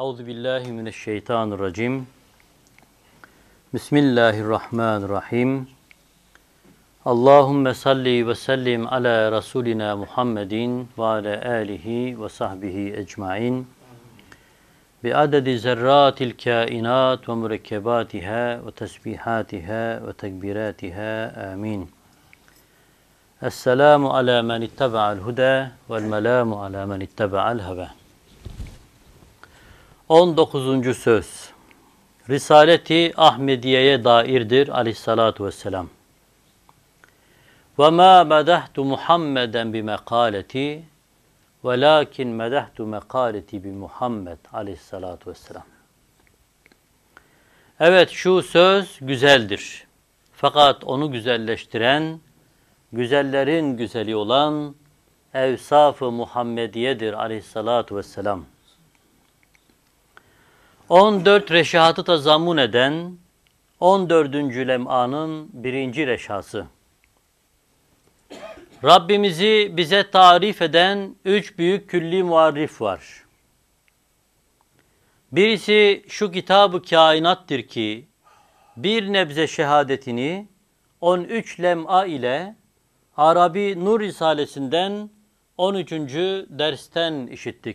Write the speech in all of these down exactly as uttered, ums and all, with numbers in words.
Euzu billahi mineşşeytanirracim. Bismillahirrahmanirrahim. Allahumme salli ve sellim ala Resulina Muhammedin ve ala alihi ve sahbihi ecmain. Bi adedi zerratil kainat ve mürekkebatiha ve tesbihatiha ve tekbiratiha. Amin. Esselamu ala men ittaba'al huda vel melamu ala men ittaba'al heva. on dokuzuncu söz. Risaleti Ahmediye'ye dairdir aleyhissalatu vesselam. Ve ma medahtu Muhammeden bi mekaleti velakin medahtu mekaleti bi Muhammed aleyhissalatu vesselam. Evet, şu söz güzeldir. Fakat onu güzelleştiren, güzellerin güzeli olan evsaf-ı Muhammediye'dir aleyhissalatu vesselam. on dört reşahatı tazammun eden on dördüncü lem'anın birinci reşhası. Rabbimizi bize tarif eden üç büyük külli muarrif var. Birisi şu kitab-ı kainattır ki bir nebze şehadetini on üç lem'a ile Arabi Nur Risalesinden on üçüncü dersten işittik.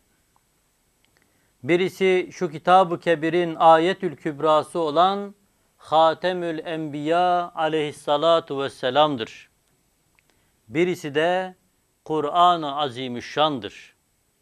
Birisi şu kitab-ı kebirin ayetül kübrası olan Hatemül Enbiya aleyhissalatu vesselam'dır. Birisi de Kur'an-ı Azimüşşan'dır.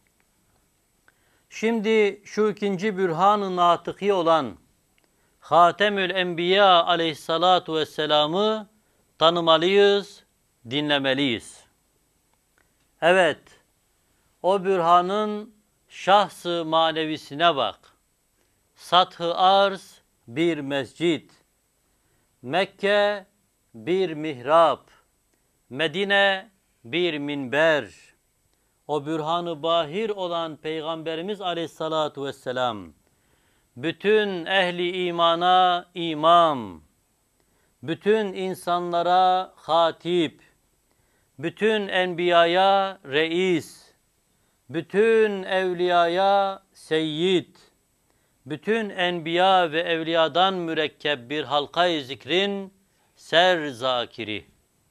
Şimdi şu ikinci bürhan-ı natıki olan Hatemül Enbiya aleyhissalatu vesselam'ı tanımalıyız, dinlemeliyiz. Evet, o bürhanın şahs-ı manevisine bak. Sath-ı arz bir mescid, Mekke bir mihrap, Medine bir minber. O bürhan-ı bahir olan Peygamberimiz aleyhissalatu vesselam, bütün ehli imana imam, bütün insanlara hatip, bütün enbiyaya reis, bütün evliyaya seyyid, bütün enbiya ve evliyadan mürekkep bir halka-i zikrin ser zakiri.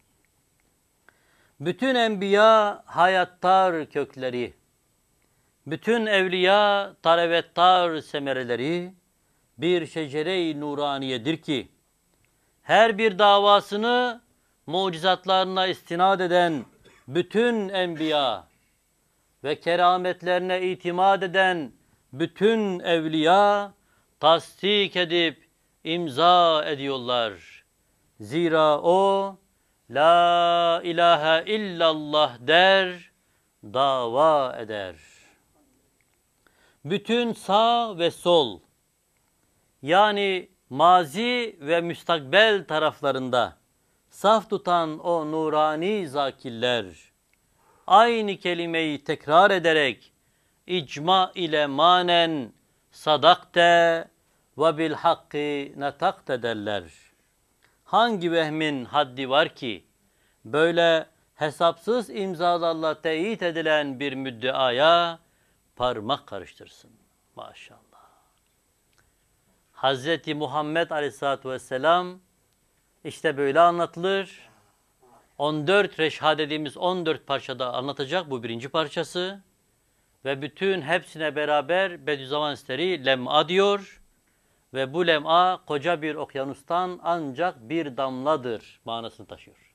Bütün enbiya hayattar kökleri, bütün evliya tarevettar semereleri bir şecere-i nuraniyedir ki, her bir davasını mucizatlarına istinad eden bütün enbiya ve kerametlerine itimat eden bütün evliya tasdik edip imza ediyorlar. Zira o la ilahe illallah der, dava eder. Bütün sağ ve sol, yani mazi ve müstakbel taraflarında saf tutan o nurani zakiller, aynı kelimeyi tekrar ederek icma ile manen sadakte ve bil hakki netakte derler. Hangi vehmin haddi var ki böyle hesapsız imzalarla teyit edilen bir müddeaya parmak karıştırsın? Maşallah. Hazreti Muhammed Aleyhisselatü Vesselam işte böyle anlatılır. on dört reşha dediğimiz on dört parçada anlatacak, bu birinci parçası. Ve bütün hepsine beraber Bediüzzaman Hazretleri lem'a diyor. Ve bu lem'a koca bir okyanustan ancak bir damladır manasını taşıyor.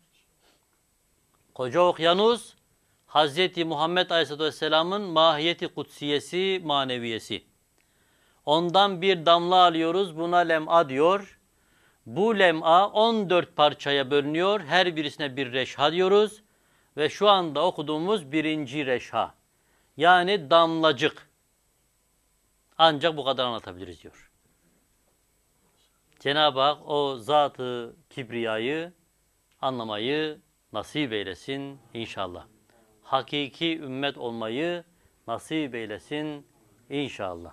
Koca okyanus Hazreti Muhammed Aleyhisselatü Vesselam'ın mahiyeti kutsiyesi, maneviyesi. Ondan bir damla alıyoruz, buna lem'a diyor. Bu lem'a on dört parçaya bölünüyor. Her birisine bir reşha diyoruz. Ve şu anda okuduğumuz birinci reşha. Yani damlacık. Ancak bu kadar anlatabiliriz diyor. Cenab-ı Hak o zat-ı kibriyayı anlamayı nasip eylesin inşallah. Hakiki ümmet olmayı nasip eylesin inşallah.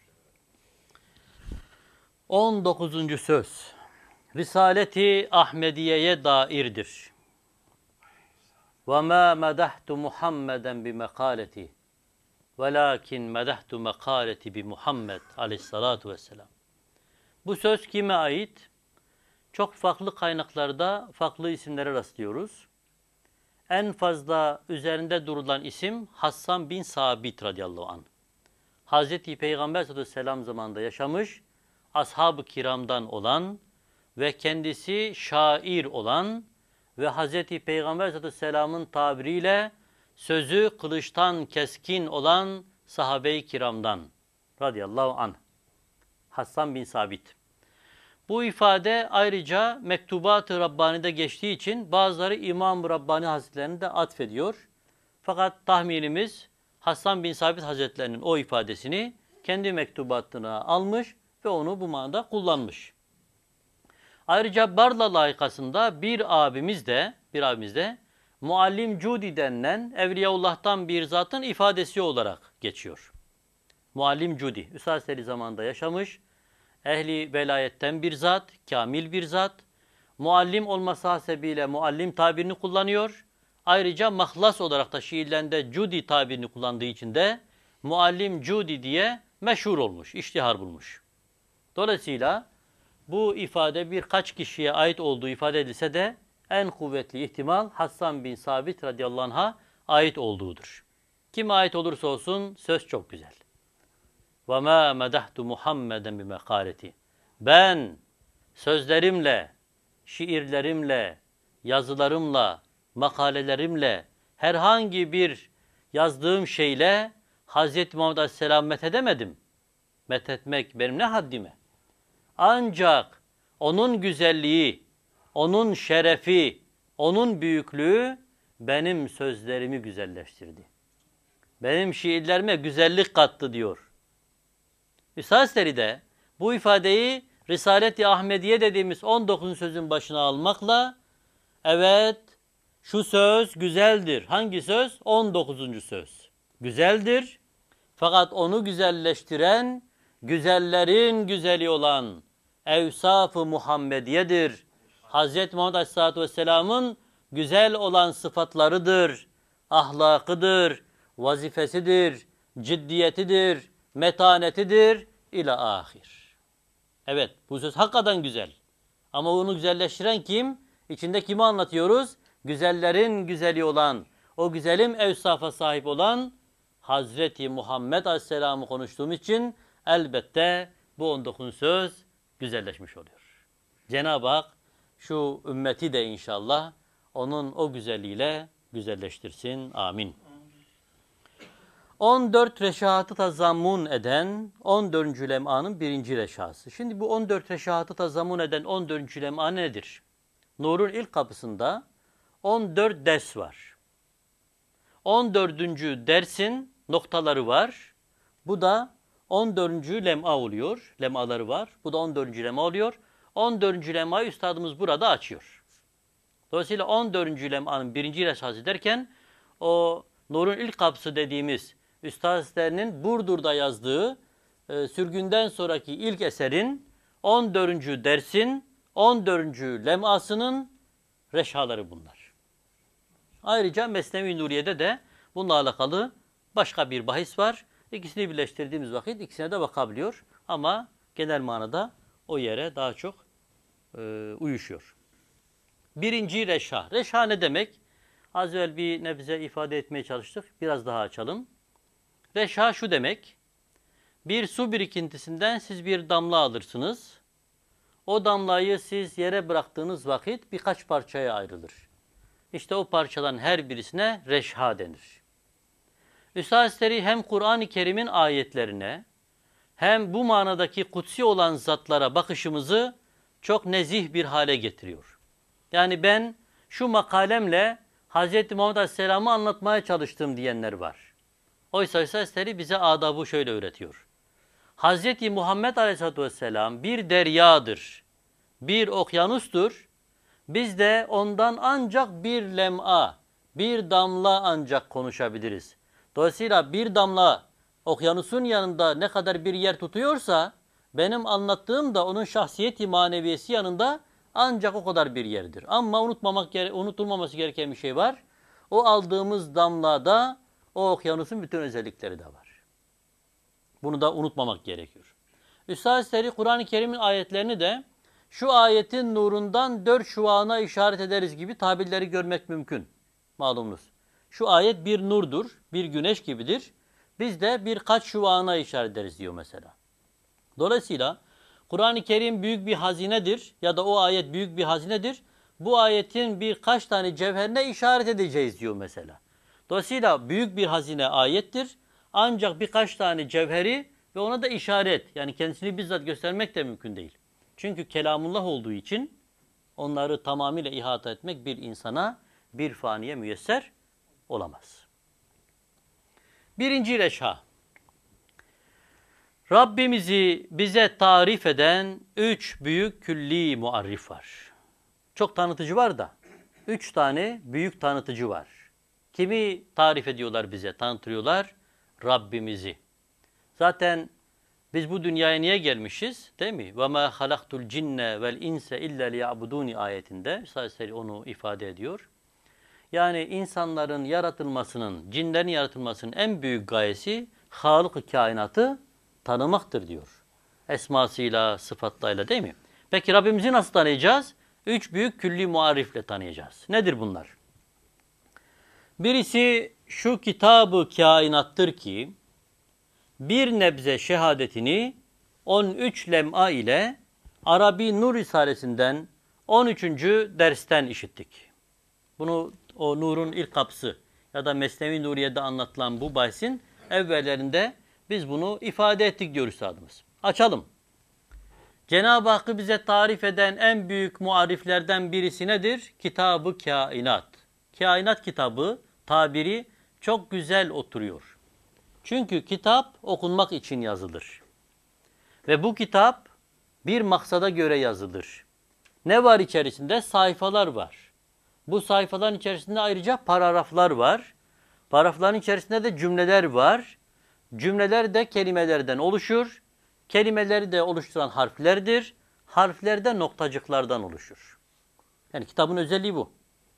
on dokuzuncu söz. Risaleti Ahmediye'ye dairdir. وَمَا مَدَحْتُ مُحَمَّدًا بِمَقَالَتِهِ velakin medahtu mekaleti bi Muhammed aleyhissalatu vesselam. Bu söz kime ait? Çok farklı kaynaklarda farklı isimlere rastlıyoruz. En fazla üzerinde durulan isim Hassan bin Sabit radıyallahu anh. Hazreti Peygamber sallallahu aleyhi ve sellem zamanında yaşamış, ashab-ı kiramdan olan ve kendisi şair olan ve Hazreti Peygamber sallallahu aleyhi ve sellem'in tabiriyle sözü kılıçtan keskin olan sahabe-i kiramdan radıyallahu anh. Hassan bin Sabit. Bu ifade ayrıca Mektubat-ı Rabbani'de geçtiği için bazıları İmam-ı Rabbani Hazretlerini de atfediyor. Fakat tahminimiz Hassan bin Sabit Hazretlerinin o ifadesini kendi mektubatına almış ve onu bu manada kullanmış. Ayrıca Barla layıkasında bir abimiz de, bir abimiz de Muallim Cudi denilen Evliyaullah'tan bir zatın ifadesi olarak geçiyor. Muallim Cudi, Üstad Seli zamanında yaşamış, ehli velayetten bir zat, kamil bir zat, muallim olması hasebiyle muallim tabirini kullanıyor. Ayrıca mahlas olarak da şiirlerinde Cudi tabirini kullandığı için de Muallim Cudi diye meşhur olmuş, iştihar bulmuş. Dolayısıyla bu ifade birkaç kişiye ait olduğu ifade edilse de en kuvvetli ihtimal Hassan bin Sabit radıyallahu anh'a ait olduğudur. Kime ait olursa olsun söz çok güzel. وَمَا مَدَحْتُ مُحَمَّدًا بِمَقَالَتِي. Ben sözlerimle, şiirlerimle, yazılarımla, makalelerimle, herhangi bir yazdığım şeyle Hazreti Muhammed Aleyhisselam methedemedim. Methetmek benim ne haddime? Ancak onun güzelliği, onun şerefi, onun büyüklüğü benim sözlerimi güzelleştirdi. Benim şiirlerime güzellik kattı diyor. Üstad de bu ifadeyi Risalet-i Ahmediye dediğimiz on dokuzuncu sözün başına almakla, evet şu söz güzeldir. Hangi söz? on dokuzuncu söz. Güzeldir. Fakat onu güzelleştiren, güzellerin güzeli olan Evsaf-ı Muhammediye'dir. Hazreti Muhammed Aleyhisselatü Vesselam'ın güzel olan sıfatlarıdır, ahlakıdır, vazifesidir, ciddiyetidir, metanetidir ila ahir. Evet, bu söz hakikaten güzel. Ama onu güzelleştiren kim? İçinde kimi anlatıyoruz? Güzellerin güzeli olan, o güzelim evsafa sahip olan Hazreti Muhammed Aleyhisselam'ı konuştuğum için elbette bu on dokuz söz güzelleşmiş oluyor. Cenab-ı Hak şu ümmeti de inşallah onun o güzelliğiyle güzelleştirsin. Amin. on dört reşahatı tazammun eden on dördüncü lem'anın birinci reşası. Şimdi bu on dört reşahatı tazammun eden on dördüncü lem'a nedir? Nur'un ilk kapısında on dört ders var. on dördüncü dersin noktaları var. Bu da on dördüncü lem'a oluyor. Lem'aları var. Bu da on dördüncü lem'a oluyor. on dördüncü lem'ayı üstadımız burada açıyor. Dolayısıyla on dördüncü lem'anın birinci reşası derken o Nur'un ilk kapısı dediğimiz Üstad Hazretleri'nin Burdur'da yazdığı e, sürgünden sonraki ilk eserin on dördüncü dersin on dördüncü lem'asının reşaları bunlar. Ayrıca Mesnevi Nuriye'de de bununla alakalı başka bir bahis var. İkisini birleştirdiğimiz vakit ikisine de bakabiliyor. Ama genel manada o yere daha çok e, uyuşuyor. Birinci reşa. Reşa ne demek? Az evvel bir nebze ifade etmeye çalıştık. Biraz daha açalım. Reşa şu demek. Bir su birikintisinden siz bir damla alırsınız. O damlayı siz yere bıraktığınız vakit birkaç parçaya ayrılır. İşte o parçaların her birisine reşha denir. Üstad Hazretleri hem Kur'an-ı Kerim'in ayetlerine hem bu manadaki kutsi olan zatlara bakışımızı çok nezih bir hale getiriyor. Yani ben şu makalemle Hazreti Muhammed Aleyhisselam'ı anlatmaya çalıştım diyenler var. Oysa Üstad Hazretleri bize adabı şöyle öğretiyor. Hazreti Muhammed Aleyhisselatü Vesselam bir deryadır, bir okyanustur. Biz de ondan ancak bir lem'a, bir damla ancak konuşabiliriz. Dolayısıyla bir damla okyanusun yanında ne kadar bir yer tutuyorsa, benim anlattığım da onun şahsiyeti maneviyesi yanında ancak o kadar bir yerdir. Ama unutmamak, unutulmaması gereken bir şey var. O aldığımız damlada o okyanusun bütün özellikleri de var. Bunu da unutmamak gerekiyor. Üstad Hazretleri Kur'an-ı Kerim'in ayetlerini de şu ayetin nurundan dört şuana işaret ederiz gibi tabirleri görmek mümkün. Malumunuz. Şu ayet bir nurdur, bir güneş gibidir. Biz de birkaç şuana işaret ederiz diyor mesela. Dolayısıyla Kur'an-ı Kerim büyük bir hazinedir ya da o ayet büyük bir hazinedir. Bu ayetin birkaç tane cevherine işaret edeceğiz diyor mesela. Dolayısıyla büyük bir hazine ayettir. Ancak birkaç tane cevheri ve ona da işaret, yani kendisini bizzat göstermek de mümkün değil. Çünkü kelamullah olduğu için onları tamamıyla ihata etmek bir insana, bir faniye müyesser olamaz. Birinci reşha. Rabbimizi bize tarif eden üç büyük külli muarrif var. Çok tanıtıcı var da üç tane büyük tanıtıcı var. Kimi tarif ediyorlar bize, tanıtıyorlar? Rabbimizi. Zaten biz bu dünyaya niye gelmişiz? Değil mi? وَمَا خَلَقْتُ الْجِنَّ وَالْاِنْسَ اِلَّا لِيَعْبُدُونِ ayetinde sadece onu ifade ediyor. Yani insanların yaratılmasının, cinlerin yaratılmasının en büyük gayesi Halık-ı kainatı tanımaktır diyor. Esmasıyla, sıfatlarıyla, değil mi? Peki Rabbimizi nasıl tanıyacağız? Üç büyük külli muarifle tanıyacağız. Nedir bunlar? Birisi şu kitab-ı kainattır ki bir nebze şehadetini on üç lem'a ile Arabi Nur Risalesinden on üçüncü dersten işittik. Bunu o nurun ilk kapısı ya da Mesnevi Nuriye'de anlatılan bu bahsin evvellerinde biz bunu ifade ettik diyor üstadımız. Açalım. Cenab-ı Hakk'ı bize tarif eden en büyük muariflerden birisi nedir? Kitab-ı Kainat. Kainat kitabı tabiri çok güzel oturuyor. Çünkü kitap okunmak için yazılır. Ve bu kitap bir maksada göre yazılır. Ne var içerisinde? Sayfalar var. Bu sayfaların içerisinde ayrıca paragraflar var. Paragrafların içerisinde de cümleler var. Cümleler de kelimelerden oluşur. Kelimeleri de oluşturan harflerdir. Harfler de noktacıklardan oluşur. Yani kitabın özelliği bu.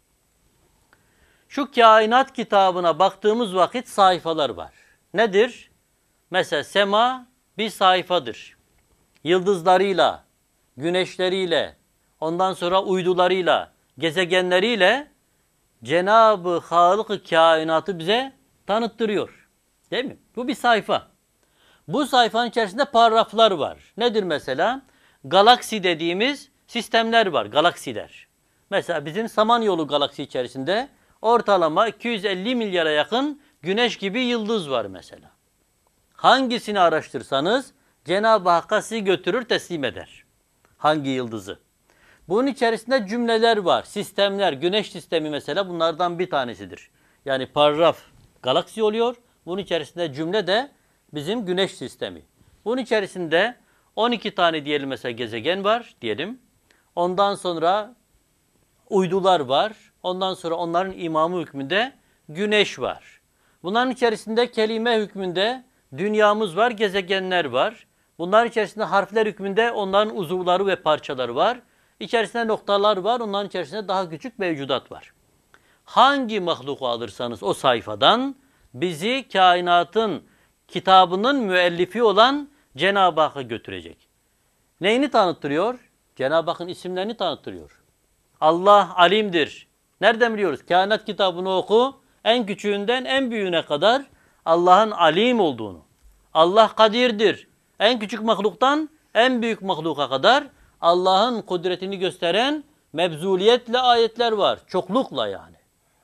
Şu kainat kitabına baktığımız vakit sayfalar var. Nedir? Mesela sema bir sayfadır. Yıldızlarıyla, güneşleriyle, ondan sonra uydularıyla, gezegenleriyle Cenab-ı Halık-ı kainatı bize tanıttırıyor. Değil mi? Bu bir sayfa. Bu sayfanın içerisinde paragraflar var. Nedir mesela? Galaksi dediğimiz sistemler var, galaksiler. Mesela bizim Samanyolu galaksi içerisinde ortalama iki yüz elli milyara yakın güneş gibi yıldız var mesela. Hangisini araştırsanız Cenab-ı Hakk'a sizi götürür, teslim eder. Hangi yıldızı? Bunun içerisinde cümleler var, sistemler, güneş sistemi mesela bunlardan bir tanesidir. Yani paragraf galaksi oluyor, bunun içerisinde cümle de bizim güneş sistemi. Bunun içerisinde on iki tane diyelim mesela gezegen var diyelim. Ondan sonra uydular var. Ondan sonra onların imamı hükmünde güneş var. Bunların içerisinde kelime hükmünde dünyamız var, gezegenler var. Bunların içerisinde harfler hükmünde onların uzuvları ve parçaları var. İçerisinde noktalar var, onların içerisinde daha küçük mevcudat var. Hangi mahluku alırsanız o sayfadan bizi kainatın kitabının müellifi olan Cenab-ı Hakk'a götürecek. Neyini tanıttırıyor? Cenab-ı Hakk'ın isimlerini tanıttırıyor. Allah alimdir. Nereden biliyoruz? Kainat kitabını oku, en küçüğünden en büyüğüne kadar Allah'ın alim olduğunu. Allah kadirdir. En küçük mahluktan en büyük mahluka kadar Allah'ın kudretini gösteren mebzuliyetle ayetler var. Çoklukla yani.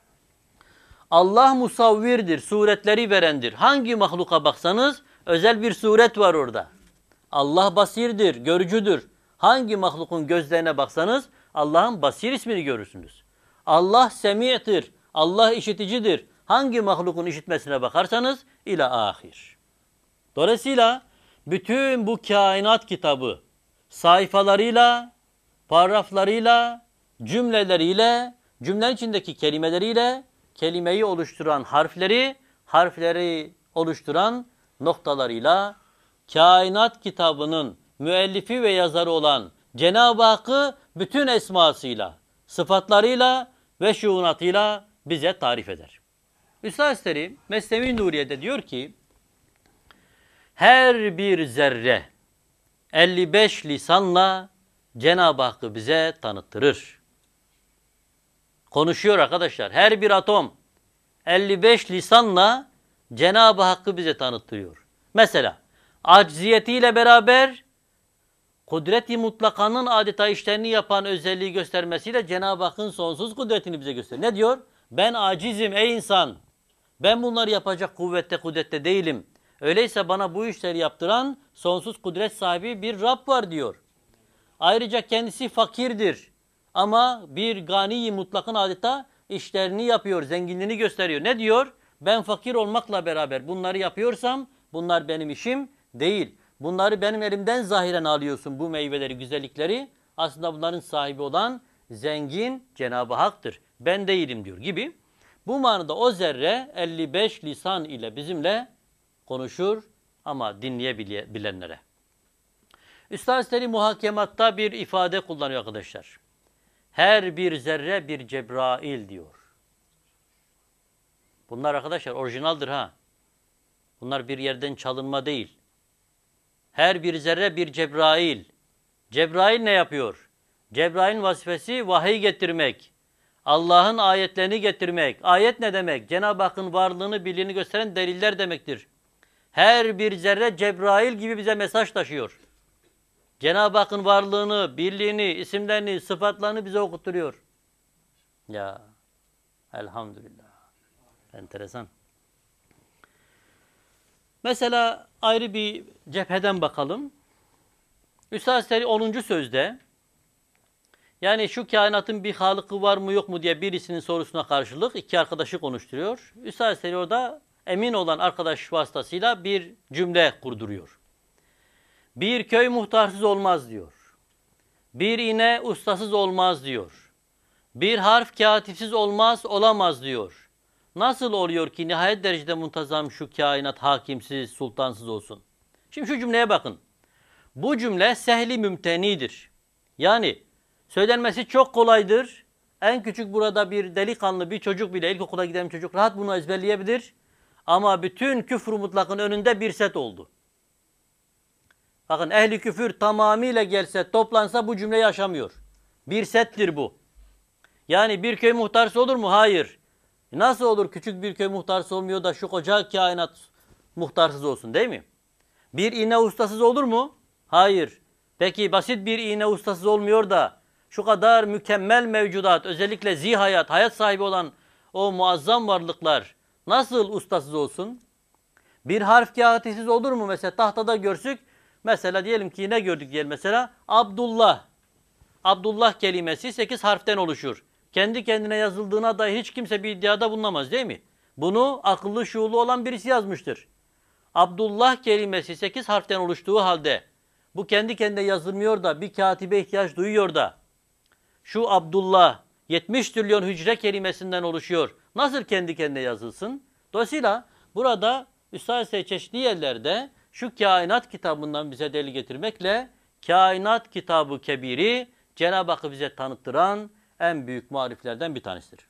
Allah musavvirdir, suretleri verendir. Hangi mahluka baksanız özel bir suret var orada. Allah basirdir, görücüdür. Hangi mahlukun gözlerine baksanız Allah'ın basir ismini görürsünüz. Allah semi'tir, Allah işiticidir. Hangi mahlukun işitmesine bakarsanız ila ahir. Dolayısıyla bütün bu kainat kitabı sayfalarıyla, paragraflarıyla, cümleleriyle, cümlenin içindeki kelimeleriyle, kelimeyi oluşturan harfleri, harfleri oluşturan noktalarıyla, kainat kitabının müellifi ve yazarı olan Cenab-ı Hakk'ı bütün esmasıyla, sıfatlarıyla ve şuunatıyla bize tarif eder. Üstad Hazretleri Mesnevi Nuriye'de diyor ki, Her bir zerre elli beş lisanla Cenab-ı Hakk'ı bize tanıttırır. Konuşuyor arkadaşlar. Her bir atom elli beş lisanla Cenab-ı Hakk'ı bize tanıttırıyor. Mesela acziyetiyle beraber kudret-i mutlakanın adeta işlerini yapan özelliği göstermesiyle Cenab-ı Hakk'ın sonsuz kudretini bize gösteriyor. Ne diyor? Ben acizim ey insan. Ben bunları yapacak kuvvette kudrette değilim. Öyleyse bana bu işleri yaptıran sonsuz kudret sahibi bir Rab var diyor. Ayrıca kendisi fakirdir. Ama bir gani-i mutlakın adeta işlerini yapıyor, zenginliğini gösteriyor. Ne diyor? Ben fakir olmakla beraber bunları yapıyorsam bunlar benim işim değil. Bunları benim elimden zahiren alıyorsun, bu meyveleri, güzellikleri. Aslında bunların sahibi olan zengin Cenab-ı Hak'tır. Ben değilim diyor gibi. Bu manada o zerre elli beş lisan ile bizimle konuşur ama dinleyebilenlere. Üstad Hazretleri muhakematta bir ifade kullanıyor arkadaşlar. Her bir zerre bir Cebrail diyor. Bunlar arkadaşlar orijinaldir ha. Bunlar bir yerden çalınma değil. Her bir zerre bir Cebrail. Cebrail ne yapıyor? Cebrail'in vazifesi vahiy getirmek. Allah'ın ayetlerini getirmek. Ayet ne demek? Cenab-ı Hakk'ın varlığını, birliğini gösteren deliller demektir. Her bir zerre Cebrail gibi bize mesaj taşıyor. Cenab-ı Hakk'ın varlığını, birliğini, isimlerini, sıfatlarını bize okutturuyor. Ya elhamdülillah. Enteresan. Mesela ayrı bir cepheden bakalım. Üstad Hazretleri onuncu sözde, yani şu kainatın bir halıkı var mı yok mu diye birisinin sorusuna karşılık iki arkadaşı konuşturuyor. Üstad Hazretleri orada emin olan arkadaş vasıtasıyla bir cümle kurduruyor. Bir köy muhtarsız olmaz diyor. Bir iğne ustasız olmaz diyor. Bir harf katipsiz olmaz, olamaz diyor. Nasıl oluyor ki nihayet derecede muntazam şu kainat hakimsiz, sultansız olsun? Şimdi şu cümleye bakın. Bu cümle sehli mümtenidir. Yani söylenmesi çok kolaydır. En küçük burada bir delikanlı bir çocuk bile, ilkokula giden bir çocuk rahat bunu ezberleyebilir. Ama bütün küfr-ü mutlakın önünde bir set oldu. Bakın ehli küfür tamamıyla gelse, toplansa bu cümleyi aşamıyor. Bir settir bu. Yani bir köy muhtarsı olur mu? Hayır. Nasıl olur küçük bir köy muhtarsı olmuyor da şu koca kainat muhtarsız olsun, değil mi? Bir iğne ustasız olur mu? Hayır. Peki basit bir iğne ustasız olmuyor da şu kadar mükemmel mevcudat, özellikle zihayat, hayat sahibi olan o muazzam varlıklar nasıl ustasız olsun? Bir harf kağıtsız olur mu? Mesela tahtada görsük, mesela diyelim ki ne gördük diyelim mesela? Abdullah. Abdullah kelimesi sekiz harften oluşur. Kendi kendine yazıldığına dair hiç kimse bir iddiada bulunamaz, değil mi? Bunu akıllı şuurlu olan birisi yazmıştır. Abdullah kelimesi sekiz harften oluştuğu halde bu kendi kendine yazılmıyor da bir katibe ihtiyaç duyuyor da şu Abdullah yetmiş trilyon hücre kelimesinden oluşuyor. Nasıl kendi kendine yazılsın? Dolayısıyla burada Üstad çeşitli yerlerde şu kainat kitabından bize delil getirmekle kainat kitabı kebiri Cenab-ı Hakk'ı bize tanıttıran en büyük mariflerden bir tanesidir.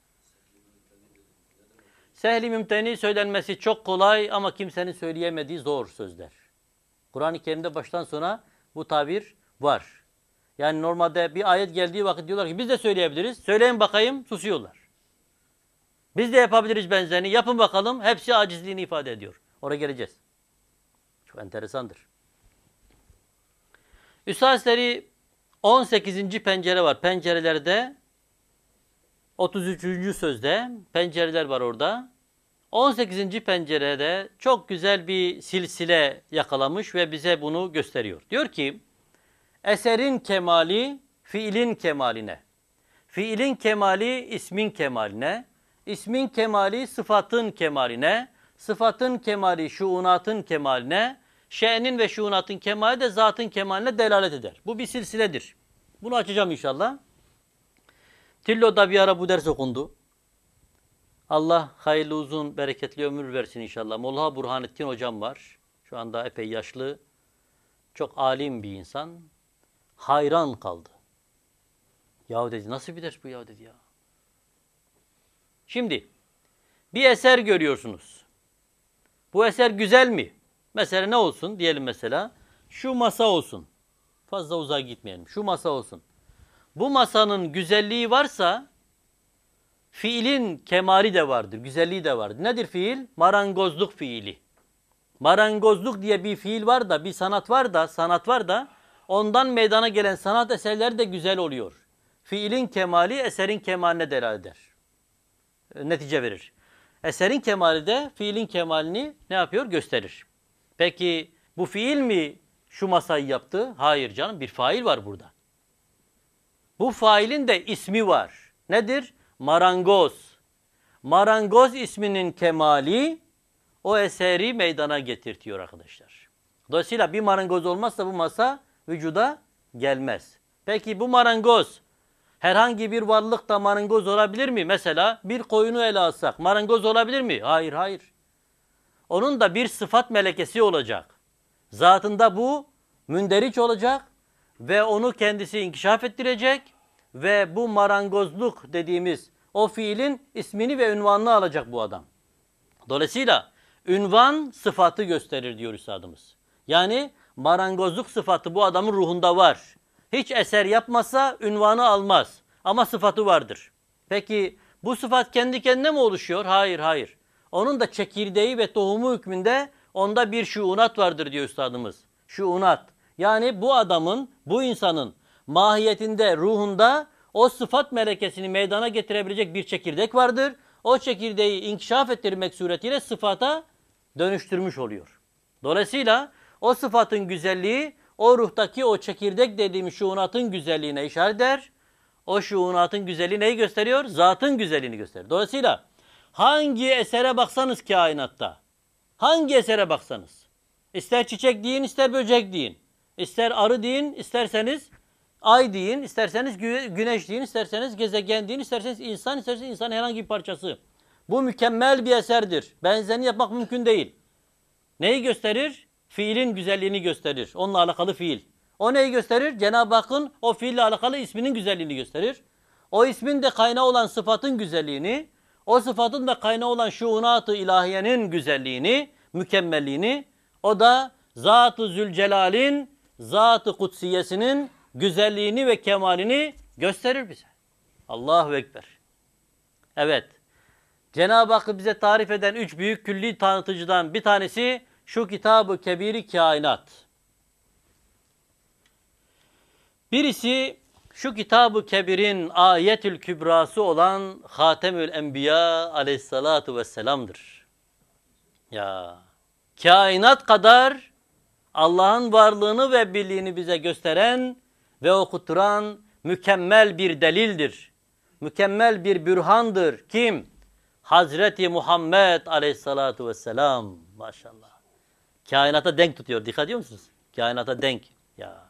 Sehli mümteni söylenmesi çok kolay ama kimsenin söyleyemediği zor sözler. Kur'an-ı Kerim'de baştan sona bu tabir var. Yani normalde bir ayet geldiği vakit diyorlar ki biz de söyleyebiliriz. Söyleyin bakayım, susuyorlar. Biz de yapabiliriz benzerini. Yapın bakalım. Hepsi acizliğini ifade ediyor. Oraya geleceğiz. Çok enteresandır. Üstad Hazretleri on sekizinci pencere var. Pencerelerde otuz üçüncü sözde pencereler var orada. on sekizinci pencerede çok güzel bir silsile yakalamış ve bize bunu gösteriyor. Diyor ki, eserin kemali fiilin kemaline, fiilin kemali ismin kemaline, ismin kemali sıfatın kemaline, sıfatın kemali şuunatın kemaline, şe'nin ve şuunatın kemali de zatın kemaline delalet eder. Bu bir silsiledir. Bunu açacağım inşallah. Tillo'da bir ara bu ders okundu. Allah hayırlı uzun, bereketli ömür versin inşallah. Molla Burhanettin hocam var. Şu anda epey yaşlı. Çok alim bir insan. Hayran kaldı. Yahu dedi, nasıl bir ders bu ya dedi ya. Şimdi bir eser görüyorsunuz. Bu eser güzel mi? Mesela ne olsun? Diyelim mesela şu masa olsun. Fazla uzağa gitmeyelim. Şu masa olsun. Bu masanın güzelliği varsa fiilin kemali de vardır, güzelliği de vardır. Nedir fiil? Marangozluk fiili. Marangozluk diye bir fiil var da, bir sanat var da, sanat var da ondan meydana gelen sanat eserleri de güzel oluyor. Fiilin kemali eserin kemaline delalet eder. Netice verir. Eserin kemali de fiilin kemalini ne yapıyor? Gösterir. Peki bu fiil mi şu masayı yaptı? Hayır canım, bir fail var burada. Bu failin de ismi var. Nedir? Marangoz. Marangoz isminin kemali o eseri meydana getirtiyor arkadaşlar. Dolayısıyla bir marangoz olmazsa bu masa vücuda gelmez. Peki bu marangoz herhangi bir varlık da marangoz olabilir mi? Mesela bir koyunu ele alsak marangoz olabilir mi? Hayır, hayır. Onun da bir sıfat melekesi olacak. Zatında bu münderiç olacak ve onu kendisi inkişaf ettirecek ve bu marangozluk dediğimiz o fiilin ismini ve ünvanını alacak bu adam. Dolayısıyla ünvan sıfatı gösterir diyor üstadımız. Yani marangozluk sıfatı bu adamın ruhunda var. Hiç eser yapmasa ünvanı almaz ama sıfatı vardır. Peki bu sıfat kendi kendine mi oluşuyor? Hayır, hayır. Onun da çekirdeği ve tohumu hükmünde onda bir şuunat vardır diyor üstadımız. Şuunat. Yani bu adamın, bu insanın mahiyetinde, ruhunda o sıfat melekesini meydana getirebilecek bir çekirdek vardır. O çekirdeği inkişaf ettirmek suretiyle sıfata dönüştürmüş oluyor. Dolayısıyla o sıfatın güzelliği o ruhtaki o çekirdek dediğimiz şuunatın güzelliğine işaret eder. O şuunatın güzelliği neyi gösteriyor? Zatın güzelliğini gösterir. Dolayısıyla hangi esere baksanız kainatta, hangi esere baksanız, ister çiçek deyin, ister böcek deyin, ister arı deyin, isterseniz ay deyin, isterseniz güneş deyin, isterseniz gezegen deyin, isterseniz insan, isterseniz insan herhangi bir parçası. Bu mükemmel bir eserdir. Benzerini yapmak mümkün değil. Neyi gösterir? Fiilin güzelliğini gösterir. Onunla alakalı fiil. O neyi gösterir? Cenab-ı Hakk'ın o fiille alakalı isminin güzelliğini gösterir. O ismin de kaynağı olan sıfatın güzelliğini, o sıfatın da kaynağı olan şuunat-ı ilahiyenin güzelliğini, mükemmelliğini, o da Zat-ı Zülcelal'in, Zat-ı Kudsiyesinin güzelliğini ve kemalini gösterir bize. Allahu Ekber. Evet. Cenab-ı Hakk'ı bize tarif eden üç büyük külli tanıtıcıdan bir tanesi şu Kitab-ı Kebir-i Kainat. Birisi şu Kitab-ı Kebir'in ayetül kübrası olan Hatemül Enbiya aleyhissalatu vesselam'dır. Ya, kainat kadar Allah'ın varlığını ve birliğini bize gösteren ve okutturan mükemmel bir delildir. Mükemmel bir bürhandır. Kim? Hazreti Muhammed aleyhissalatu vesselam. Maşallah. Kainata denk tutuyor. Dikkat ediyor musunuz? Kainata denk. Ya.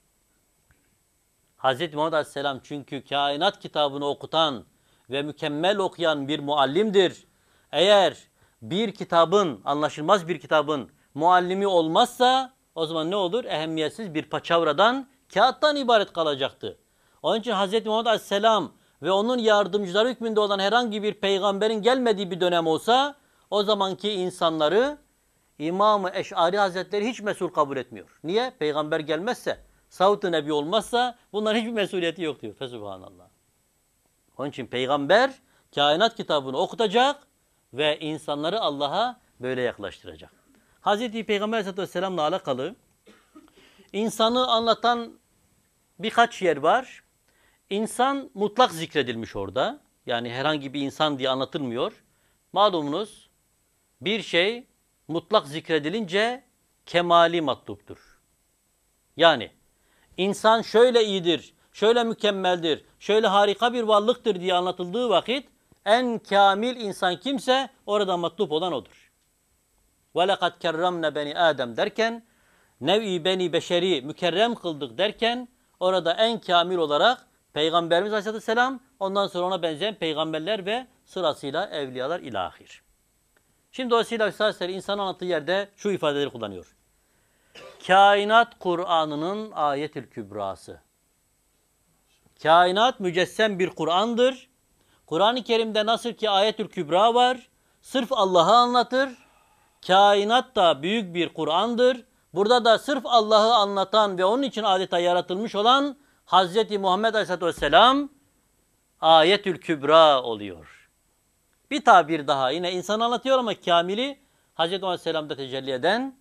Hazreti Muhammed aleyhisselam çünkü kainat kitabını okutan ve mükemmel okuyan bir muallimdir. Eğer bir kitabın, anlaşılmaz bir kitabın muallimi olmazsa o zaman ne olur? Ehemmiyetsiz bir paçavradan, kağıttan ibaret kalacaktı. Onun için Hazreti Muhammed aleyhisselam ve onun yardımcıları hükmünde olan herhangi bir peygamberin gelmediği bir dönem olsa o zamanki insanları İmam-ı Eş'ari Hazretleri hiç mesul kabul etmiyor. Niye? Peygamber gelmezse, Savut-ı Nebi olmazsa bunların hiçbir mesuliyeti yok diyor. Fesubhanallah. Onun için peygamber kainat kitabını okutacak ve insanları Allah'a böyle yaklaştıracak. Hazreti Peygamber Aleyhisselatü Vesselam'la alakalı insanı anlatan birkaç yer var. İnsan mutlak zikredilmiş orada. Yani herhangi bir insan diye anlatılmıyor. Malumunuz bir şey mutlak zikredilince kemali matluptur. Yani insan şöyle iyidir, şöyle mükemmeldir, şöyle harika bir varlıktır diye anlatıldığı vakit en kamil insan kimse orada matlup olan odur. وَلَقَدْ كَرَّمْنَ بَنِي Adem derken, nev-i beni beşeri mükerrem kıldık derken orada en kamil olarak Peygamberimiz Aleyhisselatü Vesselam, ondan sonra ona benzeyen peygamberler ve sırasıyla evliyalar ilahir. Şimdi dolayısıyla Üstad insan anlattığı yerde şu ifadeleri kullanıyor. Kainat Kur'an'ının ayetül kübrası. Kainat mücessem bir Kur'an'dır. Kur'an-ı Kerim'de nasıl ki ayetül kübra var, sırf Allah'ı anlatır. kainat da büyük bir Kur'an'dır. Burada da sırf Allah'ı anlatan ve onun için adeta yaratılmış olan Hazreti Muhammed Aleyhisselatü Vesselam Ayetül Kübra oluyor. Bir tabir daha yine insan anlatıyor ama kamili Hazreti Muhammed Aleyhisselam'da tecelli eden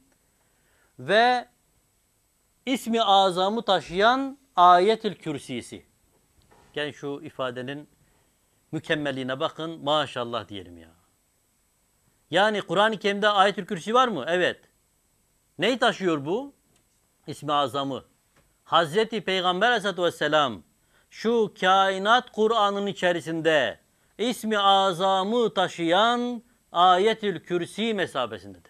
ve ismi azamı taşıyan Ayetül Kürsisi. Gel şu ifadenin mükemmelliğine bakın, maşallah diyelim ya. Yani Kur'an-ı Kerim'de Ayetül Kürsi var mı? Evet. Neyi taşıyor bu? İsmi azamı. Hazreti Peygamber Aleyhisselatü Vesselam şu kainat Kur'an'ın içerisinde ismi azamı taşıyan Ayetül Kürsi mesabesindedir.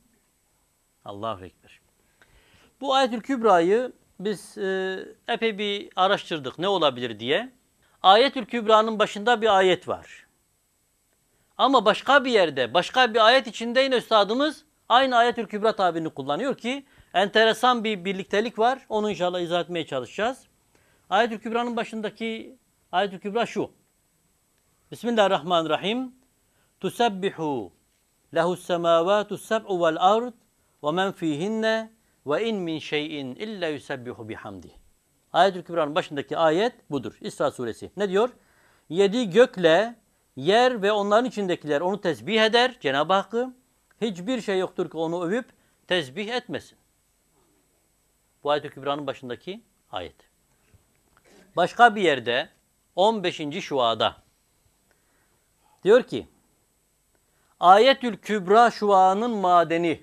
Allahu Ekber. Bu Ayetül Kübra'yı biz e, epey bir araştırdık ne olabilir diye. Ayetül Kübra'nın başında bir ayet var. Ama başka bir yerde, başka bir ayet içinde yine üstadımız aynı Ayetül Kübra tabirini kullanıyor ki enteresan bir birliktelik var. Onu inşallah izah etmeye çalışacağız. Ayetül Kübra'nın başındaki Ayetül Kübra şu. Bismillahirrahmanirrahim. Tusabbihu lehus semavatu seb'u vel ard ve men fihinne ve in min şeyin illa yusabbihu bihamdih. Ayetül Kübra'nın başındaki ayet budur. İsra suresi. Ne diyor? Yedi gökle yer ve onların içindekiler onu tesbih eder Cenab-ı Hakk'ı. Hiçbir şey yoktur ki onu övüp tesbih etmesin. Bu Ayetül Kübra'nın başındaki ayet. Başka bir yerde on beşinci şuada diyor ki Ayetül Kübra şuanın madeni.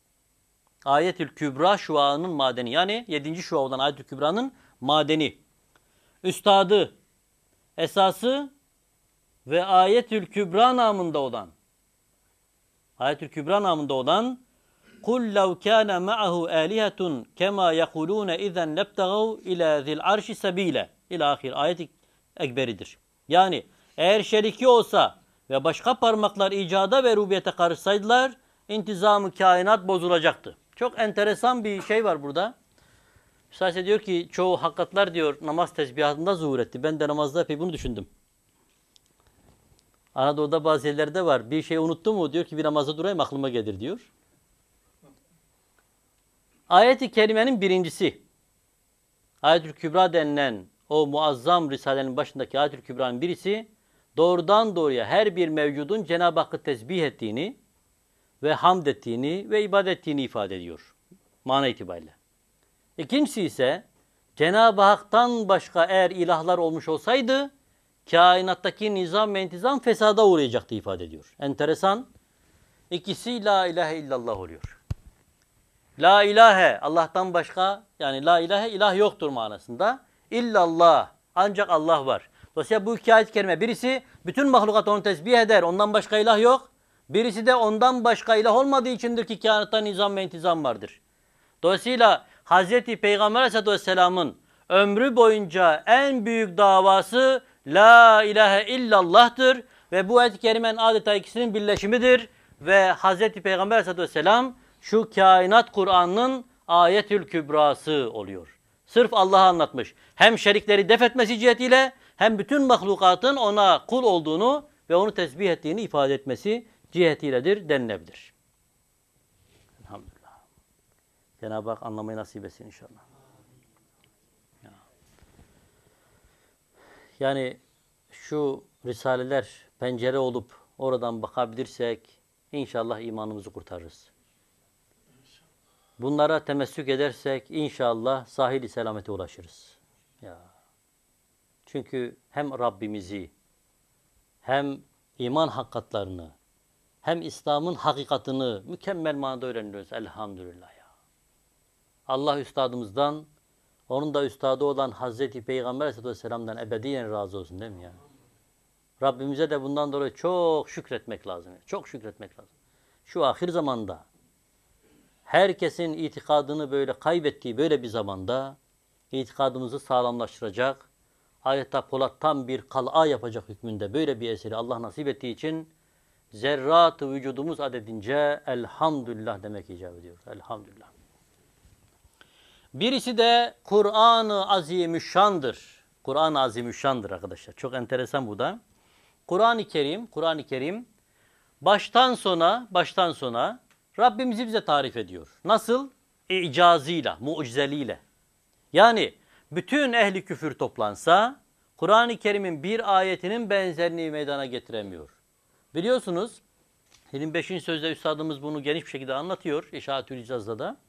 Ayetül Kübra şuanın madeni. Yani yedinci şua olan Ayetül Kübra'nın madeni. Üstadı, esası ve Ayetül Kübra namında olan Ayetül Kübra namında olan قُلْ لَوْ كَانَ مَعَهُ آلِهَةٌ كَمَا يَقُولُونَ اِذَنْ لَبْتَغَوْا اِلَى ذِي الْعَرْشِ سَب۪يلًا İlâ ahir. Ayet-i ekberidir. Yani eğer şeriki olsa ve başka parmaklar icada ve rububiyete karışsaydılar intizamı kainat bozulacaktı. Çok enteresan bir şey var burada. Üstad diyor ki çoğu hakikatler diyor namaz tesbihatında zuhur etti. Ben de namazda epey bunu düşündüm. Anadolu'da bazı yerlerde var. Bir şey unuttu mu diyor ki bir namazda durayım aklıma gelir diyor. Ayet-i Kerime'nin birincisi. Ayetül Kübra denilen o muazzam Risale'nin başındaki Ayetül Kübra'nın birisi doğrudan doğruya her bir mevcudun Cenab-ı Hakk'ı tesbih ettiğini ve hamd ettiğini ve ibadet ettiğini ifade ediyor. Mana itibariyle. İkincisi ise Cenab-ı Hak'tan başka eğer ilahlar olmuş olsaydı kainattaki nizam ve intizam fesada uğrayacaktı ifade ediyor. Enteresan. İkisi la ilahe illallah oluyor. La ilahe Allah'tan başka yani la ilahe ilah yoktur manasında. İllallah ancak Allah var. Dolayısıyla bu iki ayet-i kerime birisi bütün mahlukat onu tesbih eder ondan başka ilah yok. Birisi de ondan başka ilah olmadığı içindir ki kainatta nizam ve intizam vardır. Dolayısıyla Hazreti Peygamber Aleyhisselatü Vesselam'ın ömrü boyunca en büyük davası La ilahe illallah'tır ve bu ayet-i kerimenin adeta ikisinin birleşimidir ve Hazreti Peygamber Aleyhisselatü Vesselam şu kainat Kur'an'ın Ayetül Kübrası oluyor. Sırf Allah'ı anlatmış. Hem şerikleri def etmesi cihetiyle hem bütün mahlukatın ona kul olduğunu ve onu tesbih ettiğini ifade etmesi cihetiyledir denilebilir. Elhamdülillah. Cenab-ı Hak anlamayı nasip etsin inşallah. Ya. Yani şu risaleler pencere olup oradan bakabilirsek inşallah imanımızı kurtarırız. Bunlara temessük edersek inşallah sahil-i selamete ulaşırız. Ya. Çünkü hem Rabbimizi hem iman hakikatlarını hem İslam'ın hakikatını mükemmel manada öğreniyoruz. Elhamdülillah ya. Allah üstadımızdan, onun da üstadı olan Hazreti Peygamber Aleyhisselatü Vesselam'dan ebediyen razı olsun değil mi ya? Rabbimize de bundan dolayı çok şükretmek lazım. Çok şükretmek lazım. Şu ahir zamanda herkesin itikadını böyle kaybettiği böyle bir zamanda itikadımızı sağlamlaştıracak, adeta Polat'tan bir kal'a yapacak hükmünde böyle bir eseri Allah nasip ettiği için zerrat-ı vücudumuz adedince elhamdülillah demek icap ediyor. Elhamdülillah. Birisi de Kur'an-ı Azimüşşan'dır. Kur'an-ı Azimüşşan'dır arkadaşlar. Çok enteresan bu da. Kur'an-ı Kerim, Kur'an-ı Kerim baştan sona, baştan sona Rabbimizi bize tarif ediyor. Nasıl? İcazıyla, mucizeliyle. Yani bütün ehli küfür toplansa Kur'an-ı Kerim'in bir ayetinin benzerini meydana getiremiyor. Biliyorsunuz yirmi beşinci sözde üstadımız bunu geniş bir şekilde anlatıyor İşaretül İcaz'da da.